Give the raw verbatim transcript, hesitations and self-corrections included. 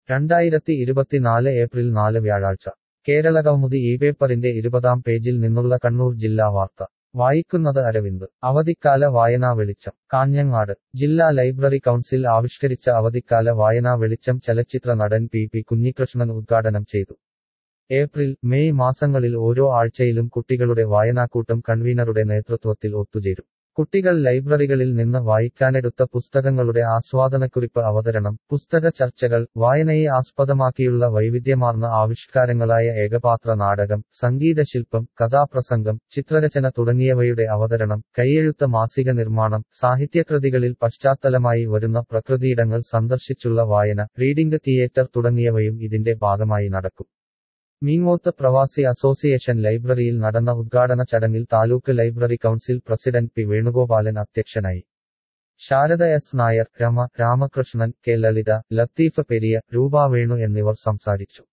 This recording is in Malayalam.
രണ്ടായിരത്തി ഇരുപത്തിനാല് ഏപ്രിൽ നാല് വ്യാഴാഴ്ച കേരളകൗമുദി ഈ പേപ്പറിന്റെ ഇരുപതാം പേജിൽ നിന്നുള്ള കണ്ണൂർ ജില്ലാ വാർത്ത വായിക്കുന്നത് അരവിന്ദ് അവധിക്കാല വായനാ വെളിച്ചം കാഞ്ഞങ്ങാട് ജില്ലാ ലൈബ്രറി കൗൺസിൽ ആവിഷ്കരിച്ച അവധിക്കാല വായനാ വെളിച്ചം ചലച്ചിത്ര നടൻ പി പി കുഞ്ഞികൃഷ്ണൻ ഉദ്ഘാടനം ചെയ്തു. ഏപ്രിൽ മെയ് മാസങ്ങളിൽ ഓരോ ആഴ്ചയിലും കുട്ടികളുടെ വായനാക്കൂട്ടം കൺവീനറുടെ നേതൃത്വത്തിൽ ഒത്തുചേരും. കുട്ടികൾ ലൈബ്രറികളിൽ നിന്ന് വായിക്കാനെടുത്ത പുസ്തകങ്ങളുടെ ആസ്വാദനക്കുറിപ്പ് അവതരണം, പുസ്തക ചർച്ചകൾ, വായനയെ ആസ്പദമാക്കിയുള്ള വൈവിധ്യമാർന്ന ആവിഷ്കാരങ്ങളായ ഏകപാത്ര നാടകം, സംഗീതശില്പം, കഥാപ്രസംഗം, ചിത്രരചന തുടങ്ങിയവയുടെ അവതരണം, കൈയെഴുത്ത് മാസിക നിർമ്മാണം, സാഹിത്യകൃതികളിൽ പശ്ചാത്തലമായി വരുന്ന പ്രകൃതിയിടങ്ങൾ സന്ദർശിച്ചുള്ള വായന, റീഡിംഗ് തിയേറ്റർ തുടങ്ങിയവയും ഇതിന്റെ ഭാഗമായി നടക്കും. മീങ്ങോത്ത് പ്രവാസി അസോസിയേഷൻ ലൈബ്രറിയിൽ നടന്ന ഉദ്ഘാടന ചടങ്ങിൽ taluk library council president P Venugopalan അധ്യക്ഷനായി. ശാരദ എസ് നായർ, രമ രാമകൃഷ്ണൻ, കെ ലളിത, ലത്തീഫ് പെരിയ, രൂപ വേണു എന്നിവർ സംസാരിച്ചു.